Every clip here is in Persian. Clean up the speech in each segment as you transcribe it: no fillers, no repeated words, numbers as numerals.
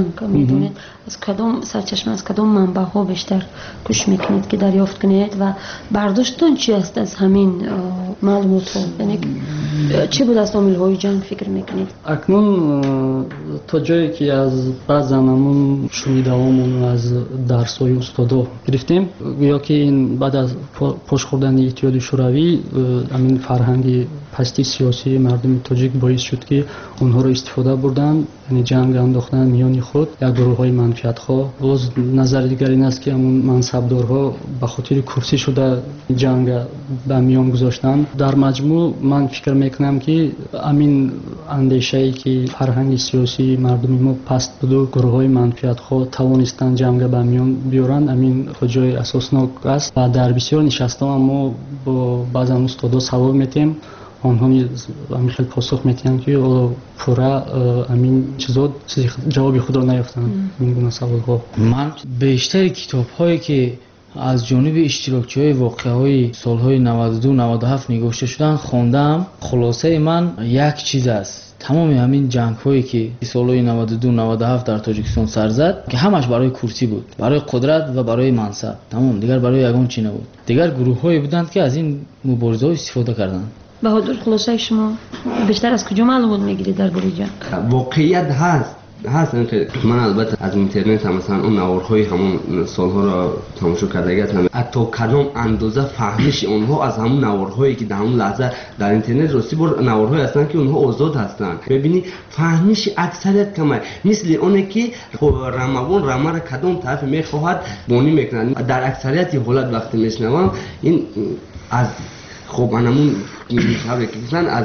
جنگ میدونید؟ از کدام سرچشمه، از کدام منبع ها بیشتر کوشش میکنید که دریافت کنید و برداشتتون چی است از همین معلومات ها؟ یعنی چی بود از عامل های جنگ فکر میکنید؟ اکنون تا جایی که از بعضمون شنیدهامون از درس های استادا گرفتیم یا که این بعد از پشت خوردن اتحاد شوروی همین فرهنگ پستی سیاسی مردم تاجیک باعث شد که اونها رو استفاده بردن، یعنی جنگ انداختن میان خود یک گروه های منفعت خواه. باز نظر دیگر این است که همون منصبدارها به خاطر کرسی شده جنگ به میان گذاشتن. در مجموع من فکر میکنم که همین اندیشه ای که فرهنگ سیاسی مردم ما پست بود و گروه های منفعت خواه توانستن جنگ به میان بیارن، همین جای اساسناک است. و در بسیار نشسته‌ها ما با بعضی استادا سوال میتیم، آنها همین خیلی پاسخ میتیم که پورا همین چیزا جواب خود را نیافتن این گونه سوال‌ها. من بیشتر کتاب‌هایی که از جانب اشتراکچی‌های واقعه‌های سال‌های 92 97 نگاشته شدن خواندم. خلاصه من یک چیز است: تمام همین جنگ‌هایی که سال‌های 92 97 در تاجیکستان سر زد که همش برای کرسی بود، برای قدرت و برای منصب، تمام دیگر برای یگان چی نبود. دیگر گروه‌هایی بودند که از این مبارزه‌ها استفاده کردند. بهادر، خلاصه شما بیشتر از کجا معلومات میگیرید درباره جنگ؟ واقعیت هست اینکه من البته از اینترنت هم مثلا اون نوارهای همون سالها را تماشا کرده هستم، حتی کدام اندازه فهمش اونها از همون نوارهایی که در همون لحظه در اینترنت راستی بر نوارهایی هستن که اونها آزاد هستن. ببینی فهمش اکثریت کمه، مثل اونه که رمه را کدام طرف میخواهد بانی میکنن. در اکثریت حالت وقتی میشنوم این از خب انمون خبری که از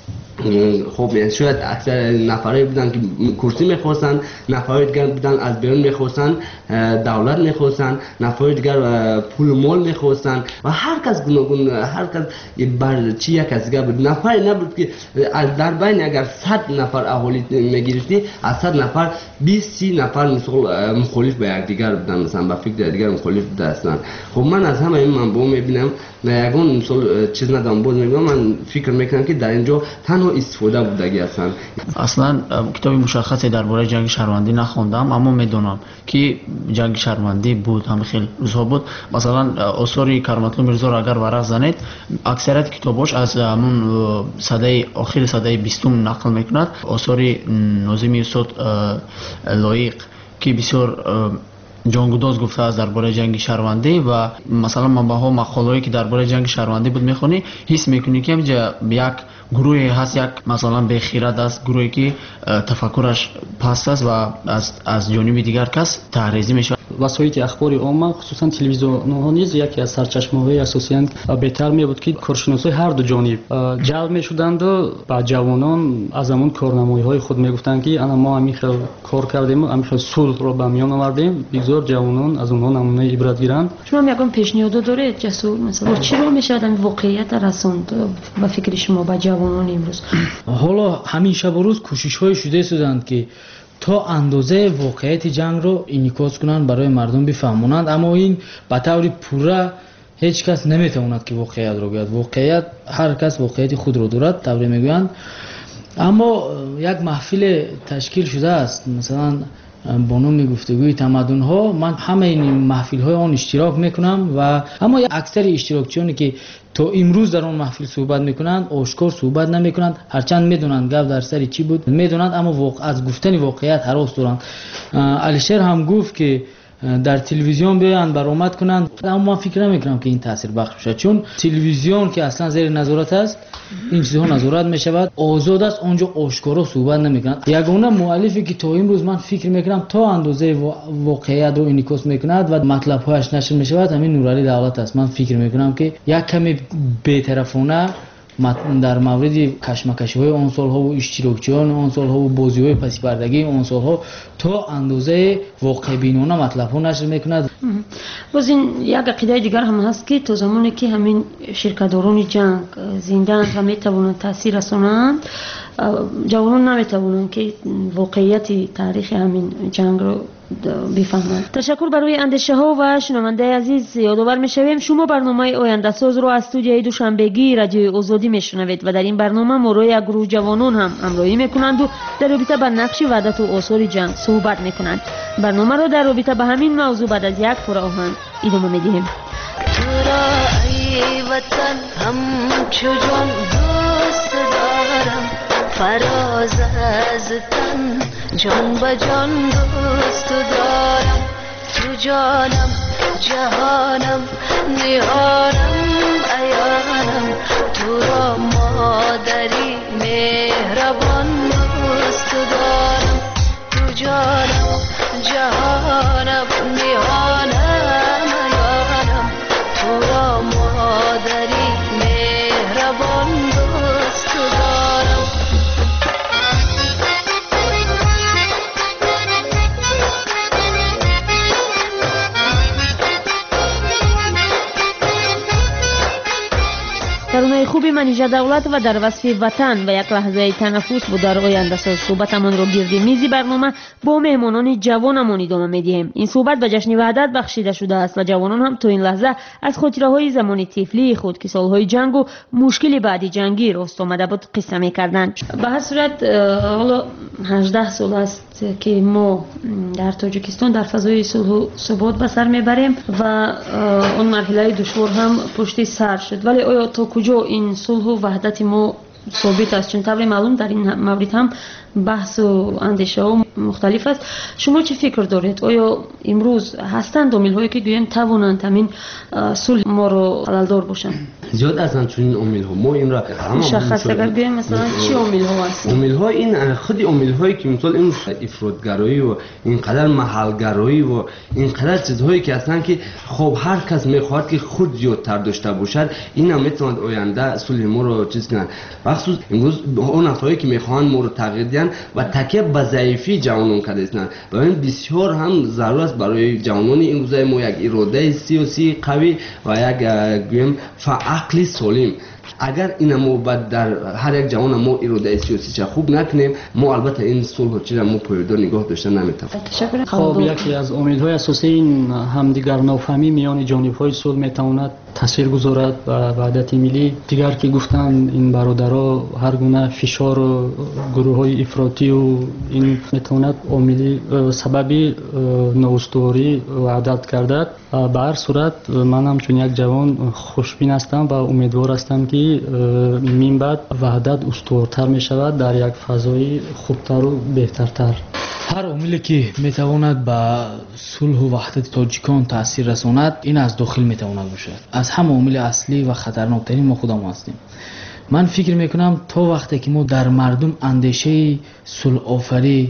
خب شاید اکثر نفرایی بودن که کرسی میخواستن، نفرای دیگر بودن از بیرون میخواستن دولت میخواستن، نفرای دیگر پول مال میخواستن و هر کس گوناگون، هر کس بر چی یک از دیگر بود. نفری نبود که در بین اگر 100 نفر اهالی میگرفتی از 100 نفر 20-30 نفر مخالف به یک دیگر بودن، مثلا با فکر دیگر مخالف بوده هستند. خب من از همه این منبع میبینم یگان مثال چیز ندارم، باز میگم من فکر میکنم که در اینجا تنها استفاده بودگی هستند. اصلا کتاب مشخصی درباره جنگ شهروندی نخوندم، اما میدونم که جنگ شهروندی بود، هم خیلی روزها بود. مثلا آثار کرامت الله میرزا را اگر ورق زنید اکثریت کتاباش از همون سده آخر سده 20 نقل میکند. آثار ناظمی استاد لایق که بسیار جانگوداز گفته است درباره جنگ شهروندی و مثلا منبع‌ها مقاله‌ای که درباره جنگ شهروندی بود میخونی، حس میکنی که اینجا یک گروهی هست، یک مثلا بخیرت است، گروهی که تفکرش پست است و از جانب دیگر کس تحریزی میشه. وسایل اخبار عامه خصوصا تلویزیون‌ها نیز یکی از سرچشمه‌های اساسی اند. بهتر می‌بود که کارشناسای هر دو جانب جلب می‌شدند و با جوانان از همون کارنمایی‌های خود می‌گفتند که انا ما همین خیلی کار کردیم، همین خیلی صلح رو به میان آوردیم، بگذار جوانان از اونها نمونه عبرت گیرند. شما میگم پیشنهاد دارید جسور، مثلا چی رو میشه آدم واقعیت رسوند به فکر شما به جوانان امروز؟ حالا همین شب و روز کوشش‌های شده شدند که تا اندازه واقعیت جنگ رو انعکاس کنند، برای مردم بفهمونند، اما این به طور پوره هیچ کس نمیتواند که واقعیت رو گوید. واقعیت هر کس واقعیت خود رو دارد طوری میگویند. اما یک محفل تشکیل شده است مثلا با نام گفتگوی تمدن ها، من همه این محفل های آن اشتراک میکنم و اما اکثر اشتراکچیانی که تا امروز در آن محفل صحبت میکنند آشکار صحبت نمیکنند، هرچند میدونند گپ در سر چی بود میدونند، اما از گفتن واقعیت هراس دارند. علیشیر هم گفت که در تلویزیون بیان برآمد کنند، اما من فکر نمیکنم که این تاثیر بخش بشه، چون تلویزیون که اصلا زیر نظارت است این چیزها نظارت میشود، آزاد است، اونجا آشکارا صحبت نمیکنند. یگانه مؤلفی که تا امروز من فکر میکنم تا اندازه واقعیت رو انعکاس میکند و مطلب هایش نشر میشود همین نورعلی دولت است. من فکر میکنم که یک کمی بی‌طرفانه در مورد کشمکش‌های آن سال‌ها و اشتراکچیان آن سال‌ها و بازی‌های پس پردگی آن سال‌ها تا اندازه واقع بینانه مطلب‌ها نشر می‌کند. باز این یک عقیده دیگر هم هست که تا زمانی که همین شرکت‌داران جنگ زنده اند و می‌توانند تاثیر رسانند جوانان نمیتوانند که واقعیت تاریخ همین جنگ رو بفهمند. تشکر برای اندیشه ها و شنونده عزیز. یادآور میشویم شما برنامه آینده ساز رو از استودیوی دوشنبگی رادیو آزادی میشنوید و در این برنامه ما روی گروه جوانان هم همراهی میکنند و در رابطه با نقش وحدت و آثار جنگ صحبت میکنند. برنامه رو در رابطه با همین موضوع بعد از یک پاره آهنگ ادامه میدیم. تو را ای وطن همچو جان دوست دارم، فراز از تن جان به جان دوست دارم. تو جانم جهانم نهانم عیانم، تو را مادری مهربان دوست دارم. تو جانم جهانم نهانم عیانم، تو را مادری مهربان دوست دارم. ترانه خوبی منیژه دولت و در وصف وطن و یک لحظه تنفس بود در آینده ساز. صحبتمان را گرد میز برنامه با مهمانان جوانمان ادامه میدیم. این صحبت به جشن وحدت بخشیده شده است و جوانان هم تا این لحظه از خاطره‌های زمان طفلی خود که سالهای جنگ و مشکل بعدی جنگی راست آمده بود قصه می‌کردند. به هر صورت حالا 18 سال است که ما در تاجیکستان در فضای صلح و ثبات به سر میبریم و اون مرحله دشوار هم پشت سر شد، ولی آیا تا کجا این صلح و وحدت ما ثابت است؟ چون طبعا معلوم در این مورد هم بحث و اندیشه ها مختلف است. شما چه فکر دارید؟ آیا امروز هستند عامل‌هایی که گویند توانند همین صلح ما رو حلالدار باشند؟ زیاد هستند چون این عامل‌ها. ما این را مشخص اگر بگیم مثلا چی عامل‌ها هستند؟ عامل‌ها این خود عامل‌هایی که مثلا این افراط‌گرایی و اینقدر محل‌گرایی و اینقدر چیزهایی که هستند که خب هر کس می‌خواهد که خود زیادتر داشته باشد، این هم می‌تواند آینده صلح ما رو چیز کنند. مخصوص امروز اون افرادی که می‌خواهند ما رو تغییر دهند و تکیه به ضعیفی جوانان کرده هستند. و این بسیار هم ضرورت است برای جوانان این روزهای ما یک اراده سیاسی قوی و یک گویم عقل سالم. اگر این ما بعد در هر یک جوان ما اراده سیاسی چه خوب نکنیم، ما البته این صلح و چیز ما پایدار نگاه داشتن نمیتونیم. خب یکی از امیدهای اساسی این همدیگر نافهمی میان جانب‌های صلح میتواند تاثیر گذارد و وحدت ملی. دیگر که گفتن این برادرها هر گونه فشار و گروه‌های افراطی و این میتواند عاملی سببی نااستواری وحدت گردد. به هر صورت من هم چون یک جوان خوشبین هستم و امیدوار هستم که من بعد وحدت استوارتر می شود در یک فضای خوبتر و بهترتر. هر عاملی که میتواند به صلح و وحدت تاجیکان تاثیر رساند این از داخل میتواند باشد. از هم عامل اصلی و خطرناکترین ما خودمون هستیم. من فکر میکنم تا وقتی که ما در مردم اندیشه صلح آفری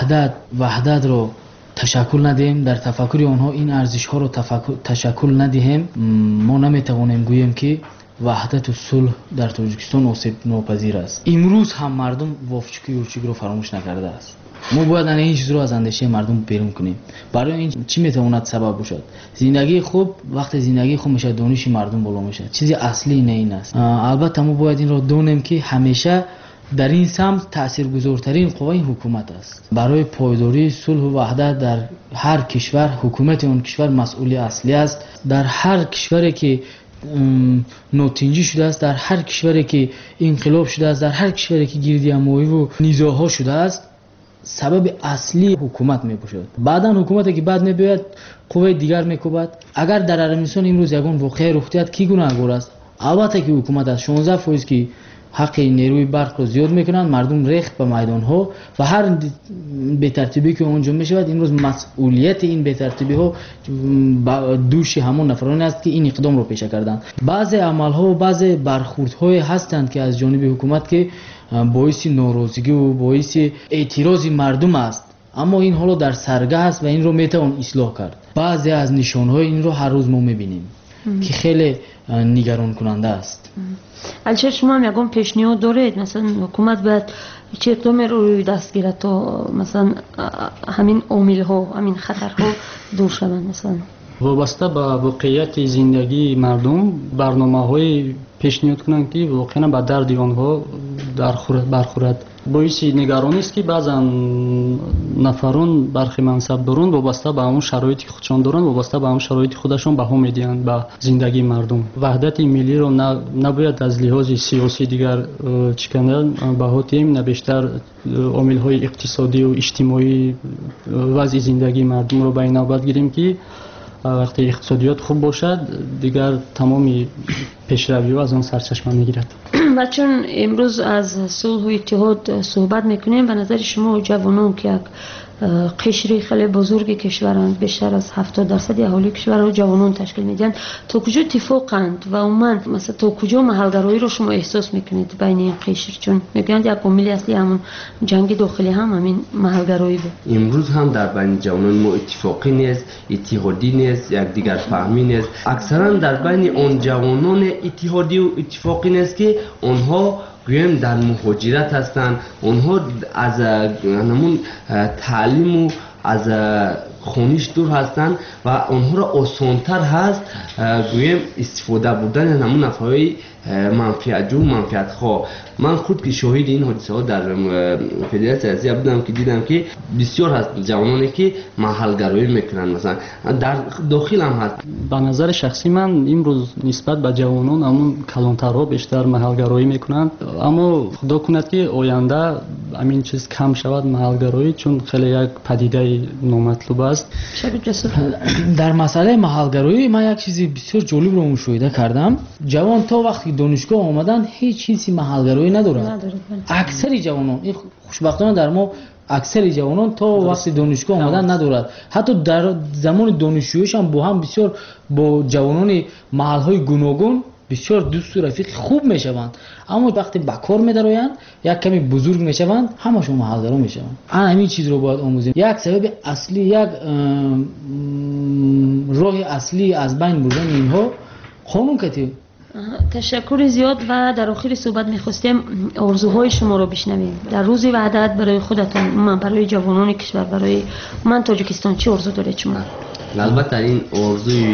وحدت رو تشکل ندیم، در تفکر آنها این ارزش ها رو تشکل ندهیم، ما نمیتوانیم گوییم که وحدت و صلح در تاجیکستان آسیب ناپذیر است. امروز هم مردم وافچوکی رو فراموش نکرده است. ما باید این چیز رو از اندیشه مردم بیرون کنیم. برای این چی میتواند سبب باشد؟ زندگی خوب، وقتی زندگی خوب میشه دانش مردم بالا میشه. چیزی اصلی نه این است. البته ما باید این رو دونیم که همیشه در این سمت تاثیرگذارترین قوه حکومت است. برای پایداری صلح و وحدت در هر کشور حکومت اون کشور مسئول اصلی است. در هر کشوری که نوتنجی شده است، در هر کشوری که انقلاب شده است، در هر کشوری که گیردی اموی و نزاع‌ها شده است، سبب اصلی حکومت میباشد. بعداً حکومتی که بعد میباید قوه دیگر میکوبد. اگر در عربستان امروز یگان واقعه رخ دهد کی گناهگار است؟ البته که حکومت است. 16% که حق نیروی برق رو زیاد میکنند، مردم ریخت به میدان ها و هر بی‌ترتیبی که اونجا میشود امروز مسئولیت این بی‌ترتیبی ها دوش همون نفرانی است که این اقدام رو پیش کردند. بعضی عمل ها و بعضی برخورد های هستند که از جانب حکومت که باعث ناراضگی و باعث اعتراض مردم است، اما این حالا در سرگه است و این رو میتوان اصلاح کرد. بعضی از نشان های این رو هر روز ما میبینیم که خیلی نگران کننده است. البته شما هم یکم پیشنهاد دارید مثلا حکومت باید چه اقدامی روی دست گیرد تا مثلا همین عامل ها همین خطرها دور شوند؟ مثلا وابسته به واقعیت زندگی مردم برنامه های پیشنهاد کنند که واقعا به درد آنها برخورد. боиси нигаронист ки баъзан нафарон бархи мансабдорон вобаста ба ҳамон шароити худшон доранд, вобаста ба ҳамон шароити худашон баҳо медиҳанд ба зиндагии мардум. ваҳдати миллиро набояд аз лиҳози сиёсӣ дигар чӣ канад баҳо диҳем, на бештар омилҳои иқтисодию иҷтимоӣ вазъи зиндагии мардумро ба ин навбат гирем ки вақте иқтисодиёт хуб бошад дигар тамоми пешравиҳо аз он сарчашма мегирад. ва чун имрӯз аз сулҳу иттиҳод суҳбат мекунем, ба назари шумо ҷавонон ки як қишри хеле бузурги кишваранд, бештар аз 70% аҳолии кишварро ҷавонон ташкил медиҳанд, то куҷо итtifоқанд ва умуман масалан то куҷо маҳалгароиро шумо эҳсос мекунед байни ин қишр? Чун мегӯянд як омили асли ҳамон ҷанги дохилӣ ҳам ҳамин маҳалгароӣ буд. имрӯз ҳам дар байни ҷавонони мо иттифоқӣ нест, иттиҳодӣ нест, якдигарфаҳмӣ нест. аксаран дар байни он ҷавононе иттиҳодию иттифоқӣ нест ки онҳо гӯем дар муҳоҷират ҳастанд, онҳо аз намун таълиму аз хониш дур ҳастанд ва онҳоро осонтар ҳаст гӯем истифода бурдани намун нафаҳои манфиатҷӯ, манфиатхоҳ. ман худ ки шоҳиди ин ҳодисаҳо дар федератсияи Россия будам ки дидам ки бисёр ҳаст ҷавононе ки маҳалгароӣ мекунанд, масалан дар дохил ҳам ҳаст. ба назари шахсӣ ман имрӯз нисбат ба ҷавонон ҳамон калонтарҳо бештар маҳалгароӣ мекунанд, аммо худо кунад ки оянда ҳамин чиз кам шавад маҳалгароӣ, чун хеле як падидаи номатлуб аст. дар масъалаи маҳалгароӣ ман як чизи бисёр ҷолибро мушоҳида кардам. ҷавон то вақти донишгоҳ омадан ҳеҷ ҳисси маҳалгароӣ надорад. аксари ҷавонон, хушбахтона дар мо аксари ҷавонон то вақти донишгоҳ омадан надорад. ҳатто дар замони донишҷӯишам бо ҳам бисёр бо ҷавонони маҳалҳои гуногун бисёр дӯсту рафиқи хуб мешаванд, аммо вақте ба кор медароянд, як каме бузург мешаванд, ҳамашон маҳалгаро мешаванд. ана ҳамин чизро бояд омӯзем. як сабаби аслӣ, як роҳи аслӣ аз байн бурдани инҳо қонун катиб. ташаккури зиёд ва дар охири суҳбат мехостем орзуҳои шуморо бишнавем. дар рӯзи ваҳдат барои худатон, умуман барои ҷавонони кишвар, барои умуман Тоҷикистон чӣ орзу доред шумо? албатта ин орзуи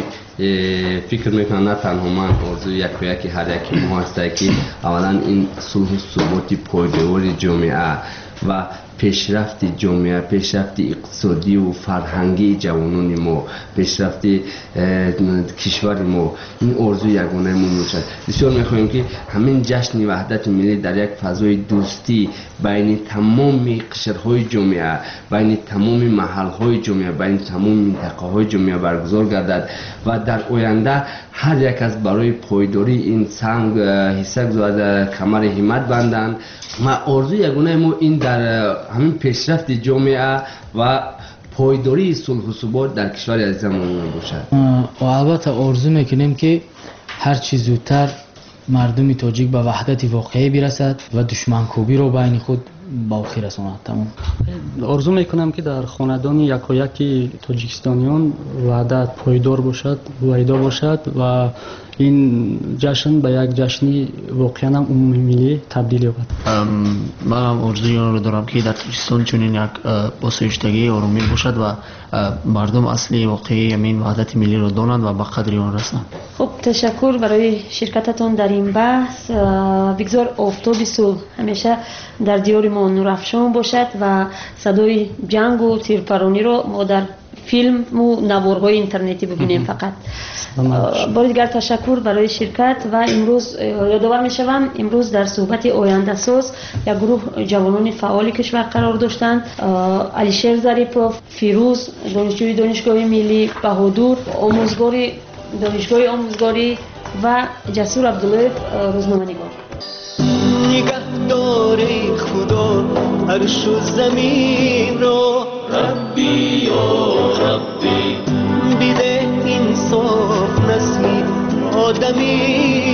фикр мекунам на танҳо ман, орзуи якояки ҳар яки мо ҳастад ки аввалан ин сулҳу суботи пойдовори ҷомеа ва пешрафти ҷомеа, пешрафти иқтисодию фарҳангии ҷавонони мо, пешрафти кишвари мо, ин орзуи ягонаи мо мебошад. бисёр мехоҳем ки ҳамин ҷашни ваҳдати миллӣ дар як фазои дӯстӣ байни тамоми қишрҳои ҷомеа, байни тамоми маҳалҳои ҷомеа, байни тамоми минтақаҳои ҷомеа баргузор гардад ва дар оянда ҳар як кас барои пойдории ин санг ҳисса гузорад, камари ҳиммат банданд. ва орзуи ягонаи мо ин дар ҳамин пешрафти ҷомеа ва пойдории сулҳу субот дар кишвари азизамон мебошад. албатта орзу мекунем ки ҳар чӣ зудтар мардуми тоҷик ба ваҳдати воқеӣ бирасад ва душманкӯбиро байни худ ба охир расонад. тамом. орзу мекунам ки дар хонадони якояки тоҷикистониён ваҳдат пойдор бошад, пайдо бошад ва ин ҷашн ба як ҷашни воқеан ҳам умумимиллӣ табдил ёбад. ман ҳам орзуи онро дорам ки дар Тоҷикистон чунин як осоиштагии оромӣ бошад ва мардум асли воқеии ҳамин ваҳдати миллиро донанд ва ба қадри он расанд. хуб, ташаккур барои ширкататон дар ин баҳс. бигзор офтоби сулҳ ҳамеша дар диёри мо нурафшон бошад ва садои ҷангу тирпарониро мо дар филму наворҳои интернетӣ бибинем фақат. бори дигар ташаккур барои ширкат ва имрӯз ёдовар мешавам, имрӯз дар суҳбати ояндасоз як гурӯҳ ҷавонони фаъоли кишвар қарор доштанд. Алишер Зарипов, Фирӯз, донишҷӯи донишгоҳи миллӣ, Баҳодур, омӯзгори донишгоҳи омӯзгорӣ ва Ҷасур Абдуллоев, рӯзноманигор. نگهداری خدا عرش و زمین رو ربی یا ربی بیده انصاف نسلی آدمی